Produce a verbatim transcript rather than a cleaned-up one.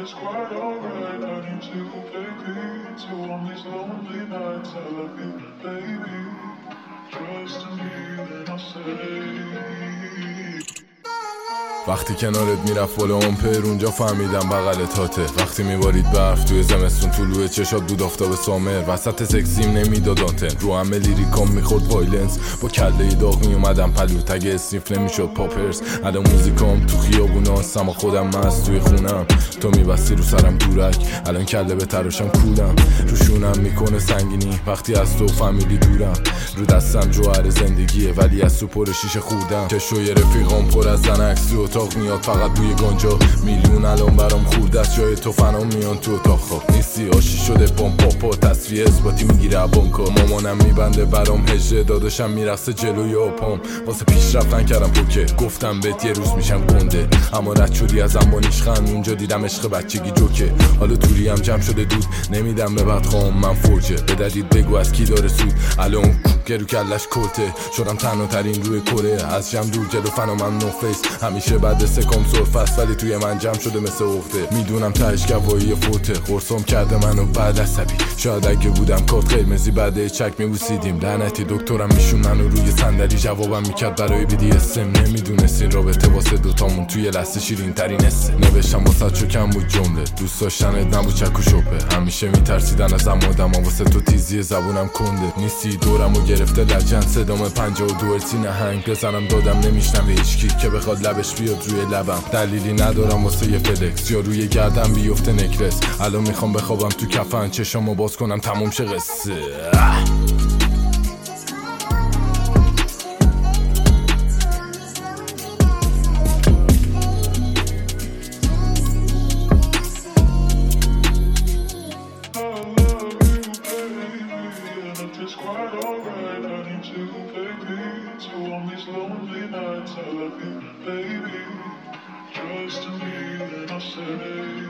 it's quite alright. I need to play peace. So on these lonely nights, I love you, baby. Trust me, then I'll say. وقتی کنارت میرفت بالا امپر اونجا فهمیدم بغل تاته. وقتی میبارید برف توی زمستون طلوع چشات بود آفتاب سامر. وسط سکسیم نمیداد آنتن رو همه لیریکام میخورد وایلنس. با کله داغ میومدم پلو تگ اسنیف نمیشد پاپرز. الان موزیکام تو خیابوناست اما خودم مست توی خونم. تو میبستی رو سرم دورک الان کله به تراشم کولم. روشونم میکنه سنگینی وقتی از تو فامیلی دورم. رو دستم جوهر زندگیه ولی از تو پر شیشه خوردم. چشوی رفیقام پر از زنکس تو اتاق میاد فقط بوی گنجا. میلیون الان برام خورد است جای تو فنا میان تو اتاق خواب نیستی. آشی شده پام پاپا تصفیه اثباتی میگیره ابانکا. مامانم میبنده برام هجده داداشم میرقصه جلوی آپام. واسه پیشرفتن کردم پوکه گفتم بهت یه روز میشم گنده. اما رد شدی از انبانیش خند اونجا دیدم عشق بچگی جوکه. حالا توری هم جمع شده دود نمیدم به بدخوام من فوجه. به ددید بگو از کی داره سود الان گرو کلش کلته. شدم تنها ترین روی کره از جمع دور جلو فنا من نو فیس. همیشه بعد سکام سرفست ولی توی من جمع شده مثل عقده. میدونم تهش گواهی فوته قرصم کرده منو بعد عصبی. شاید اگه بودم کارت قرمزی بعد چک میبوسیدیم. لعنتی دکترم میشون منو روی صندلی جوابم میکرد برای بی دی اس ام. نمیدونستین رابطه واسه دوتامون توی لحظه شیرین ترین اسه. نوشتم واسه چو کم بود جمله دوست داشتنت نبود چک و شپه. همیشه میترسیدن از آدم واسه تو تیزی زبونم کنده. نیستی دورمو گرفته لجن صدام پنجاه و دو ارسی نهنگ. بزنم دادم نمیشنم هیچکی که بخواد لبش بیاد روی لبم. دلیلی ندارم واسه یه فلکس یا روی گردم بیفته نکرس. الان میخوام بخوابم تو کفن چشامو باز کنم تموم شه قصه. It's quite alright, I need to play peace. So on these lonely nights, I love you, baby. Trust me, then I'll say.